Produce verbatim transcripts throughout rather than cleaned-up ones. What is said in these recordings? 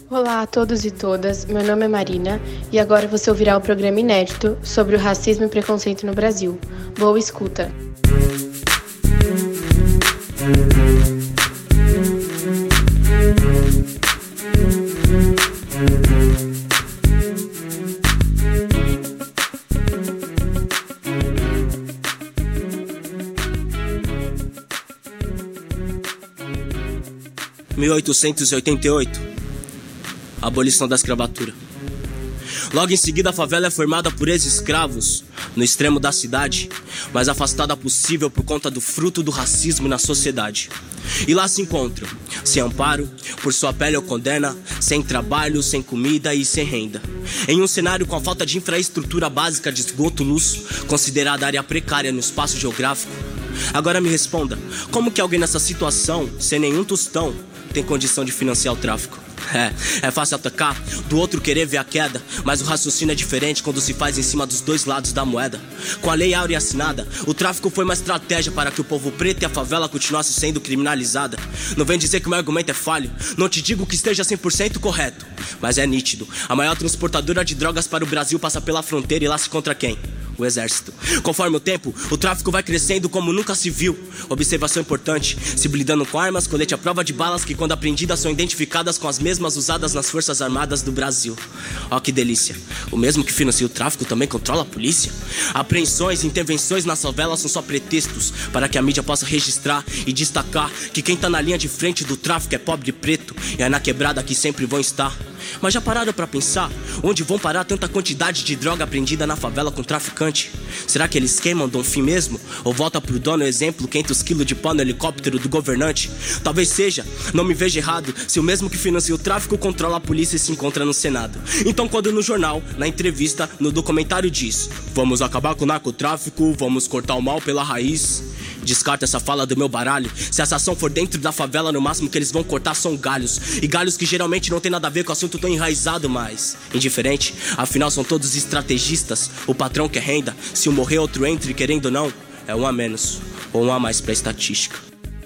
Olá a todos e todas, meu nome é Marina e agora você ouvirá o programa inédito sobre o racismo e preconceito no Brasil. Boa escuta! mil oitocentos e oitenta e oito, abolição da escravatura. Logo em seguida, a favela é formada por ex-escravos no extremo da cidade, mais afastada possível por conta do fruto do racismo na sociedade. E lá se encontram, sem amparo, por sua pele ou condena, sem trabalho, sem comida e sem renda. Em um cenário com a falta de infraestrutura básica de esgoto, luz, considerada área precária no espaço geográfico. Agora me responda, como que alguém nessa situação, sem nenhum tostão, tem condição de financiar o tráfico? É, é fácil atacar, do outro querer ver a queda, mas o raciocínio é diferente quando se faz em cima dos dois lados da moeda. Com a Lei Áurea assinada, o tráfico foi uma estratégia para que o povo preto e a favela continuassem sendo criminalizada. Não vem dizer que o meu argumento é falho, não te digo que esteja cem por cento correto, mas é nítido, a maior transportadora de drogas para o Brasil passa pela fronteira e lá se encontra quem? O exército. Conforme o tempo, o tráfico vai crescendo como nunca se viu. Observação importante, se blindando com armas, colete à prova de balas que quando apreendidas são identificadas com as mesmas usadas nas Forças Armadas do Brasil. Ó que delícia, o mesmo que financia o tráfico também controla a polícia. Apreensões e intervenções nas favelas são só pretextos para que a mídia possa registrar e destacar que quem tá na linha de frente do tráfico é pobre e preto, e é na quebrada que sempre vão estar. Mas já pararam pra pensar onde vão parar tanta quantidade de droga apreendida na favela com traficante? Será que eles queimam dão fim mesmo? Ou volta pro dono o exemplo, quinhentos quilos de pó no helicóptero do governante? Talvez seja, não me veja errado, se o mesmo que financia o tráfico controla a polícia e se encontra no Senado. Então quando no jornal, na entrevista, no documentário diz: vamos acabar com o narcotráfico, vamos cortar o mal pela raiz, descarta essa fala do meu baralho. Se essa ação for dentro da favela, no máximo que eles vão cortar são galhos, e galhos que geralmente não tem nada a ver com o assunto tão enraizado, mas indiferente, afinal são todos estrategistas. O patrão quer renda, se um morrer outro entre, querendo ou não, é um a menos, ou um a mais pra estatística.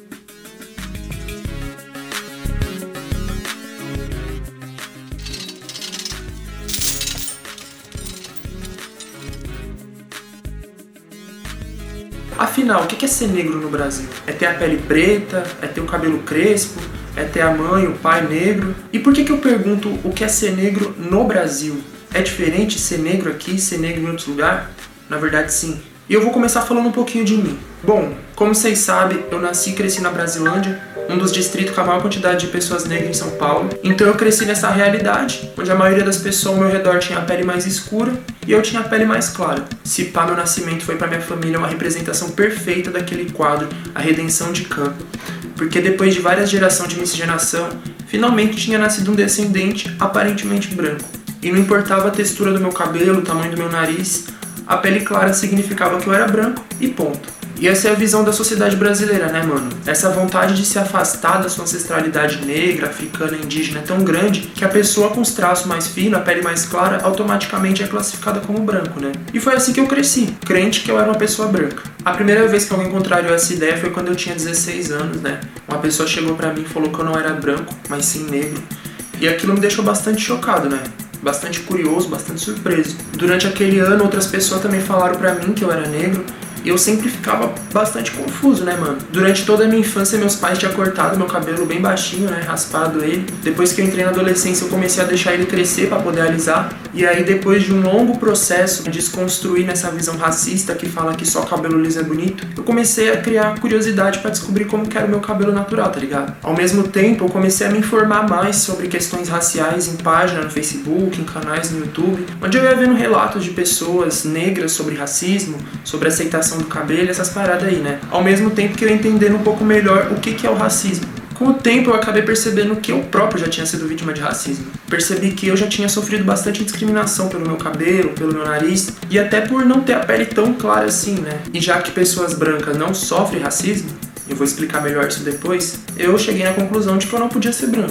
Afinal, o que é ser negro no Brasil? É ter a pele preta? É ter o cabelo crespo? É ter a mãe, o pai negro? E por que que eu pergunto o que é ser negro no Brasil? É diferente ser negro aqui e ser negro em outro lugar? Na verdade, sim. E eu vou começar falando um pouquinho de mim. Bom, como vocês sabem, eu nasci e cresci na Brasilândia, um dos distritos com a maior quantidade de pessoas negras em São Paulo. Então eu cresci nessa realidade, onde a maioria das pessoas ao meu redor tinha a pele mais escura e eu tinha a pele mais clara. Se pá, meu nascimento foi pra minha família uma representação perfeita daquele quadro, A Redenção de Campo. Porque depois de várias gerações de miscigenação, finalmente tinha nascido um descendente aparentemente branco. E não importava a textura do meu cabelo, o tamanho do meu nariz, a pele clara significava que eu era branco e ponto. E essa é a visão da sociedade brasileira, né, mano? Essa vontade de se afastar da sua ancestralidade negra, africana, indígena é tão grande que a pessoa com os traços mais finos, a pele mais clara, automaticamente é classificada como branco, né? E foi assim que eu cresci, crente que eu era uma pessoa branca. A primeira vez que alguém contrariou essa ideia foi quando eu tinha dezesseis anos, né? Uma pessoa chegou pra mim e falou que eu não era branco, mas sim negro. E aquilo me deixou bastante chocado, né? Bastante curioso, bastante surpreso. Durante aquele ano, outras pessoas também falaram pra mim que eu era negro. E eu sempre ficava bastante confuso, né, mano? Durante toda a minha infância, meus pais tinham cortado meu cabelo bem baixinho, né? Raspado ele. Depois que eu entrei na adolescência, eu comecei a deixar ele crescer pra poder alisar. E aí, depois de um longo processo de desconstruir nessa visão racista que fala que só cabelo liso é bonito, eu comecei a criar curiosidade pra descobrir como que era o meu cabelo natural, tá ligado? Ao mesmo tempo, eu comecei a me informar mais sobre questões raciais em página no Facebook, em canais no YouTube, onde eu ia vendo relatos de pessoas negras sobre racismo, sobre aceitação do cabelo, essas paradas aí, né? Ao mesmo tempo que eu entendendo um pouco melhor o que que é o racismo. Com o tempo eu acabei percebendo que eu próprio já tinha sido vítima de racismo. Percebi que eu já tinha sofrido bastante discriminação pelo meu cabelo, pelo meu nariz e até por não ter a pele tão clara assim, né? E já que pessoas brancas não sofrem racismo, eu vou explicar melhor isso depois, eu cheguei na conclusão de que eu não podia ser branco.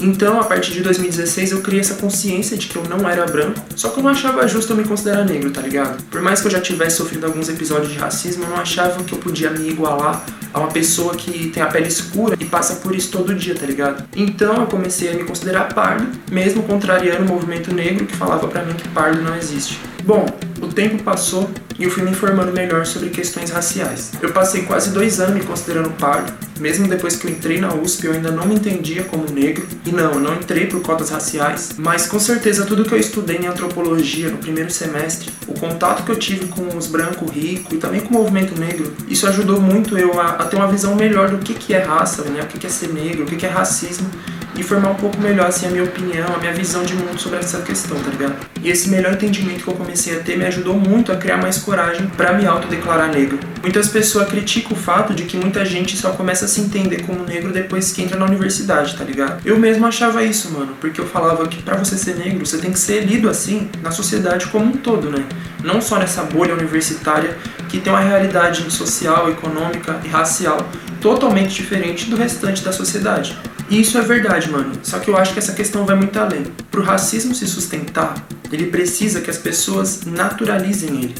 Então, a partir de dois mil e dezesseis, eu criei essa consciência de que eu não era branco, só que eu não achava justo eu me considerar negro, tá ligado? Por mais que eu já tivesse sofrido alguns episódios de racismo, eu não achava que eu podia me igualar a uma pessoa que tem a pele escura e passa por isso todo dia, tá ligado? Então, eu comecei a me considerar pardo, mesmo contrariando o movimento negro que falava pra mim que pardo não existe. Bom, o tempo passou e eu fui me informando melhor sobre questões raciais. Eu passei quase dois anos me considerando pardo, mesmo depois que eu entrei na U S P eu ainda não me entendia como negro. E não, eu não entrei por cotas raciais, mas com certeza tudo que eu estudei em antropologia no primeiro semestre, o contato que eu tive com os brancos ricos e também com o movimento negro, isso ajudou muito eu a, a ter uma visão melhor do que, que é raça, né? O que, que é ser negro, o que, que é racismo, e formar um pouco melhor assim, a minha opinião, a minha visão de mundo sobre essa questão, tá ligado? E esse melhor entendimento que eu comecei a ter me ajudou muito a criar mais coragem pra me autodeclarar negro. Muitas pessoas criticam o fato de que muita gente só começa a se entender como negro depois que entra na universidade, tá ligado? Eu mesmo achava isso, mano, porque eu falava que pra você ser negro, você tem que ser lido assim na sociedade como um todo, né? Não só nessa bolha universitária que tem uma realidade social, econômica e racial totalmente diferente do restante da sociedade. E isso é verdade, mano. Só que eu acho que essa questão vai muito além. Pro racismo se sustentar, ele precisa que as pessoas naturalizem ele.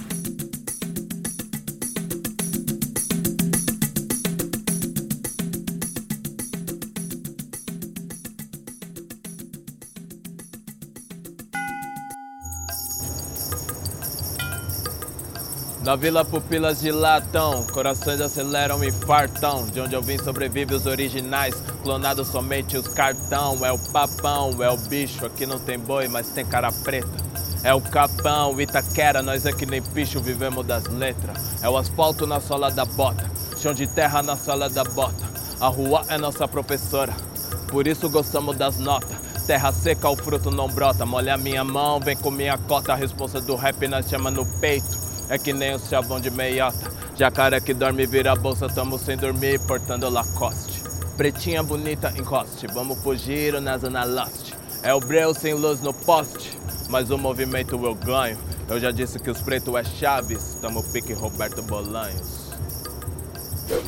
Na vila pupilas dilatam, corações aceleram e fartam. De onde eu vim sobrevive os originais, clonados somente os cartão. É o papão, é o bicho, aqui não tem boi, mas tem cara preta. É o capão, Itaquera, nós é que nem bicho, vivemos das letras. É o asfalto na sola da bota, chão de terra na sola da bota. A rua é nossa professora, por isso gostamos das notas. Terra seca, o fruto não brota, molha minha mão, vem com minha cota. A responsa do rap nós chama no peito. É que nem o chavão de meiota. Jacaré que dorme vira a bolsa, tamo sem dormir, portando Lacoste. Pretinha bonita, encoste, vamos fugir na zona Lost. É o breu sem luz no poste, mas o movimento eu ganho. Eu já disse que os pretos é Chaves, tamo pique Roberto Bolanhos.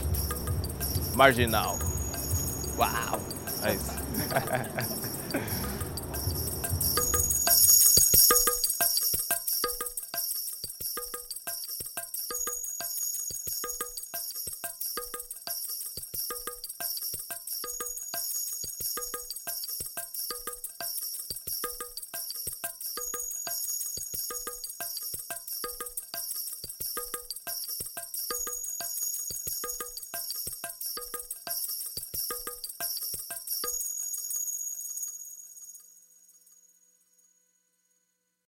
Marginal. Uau, é isso.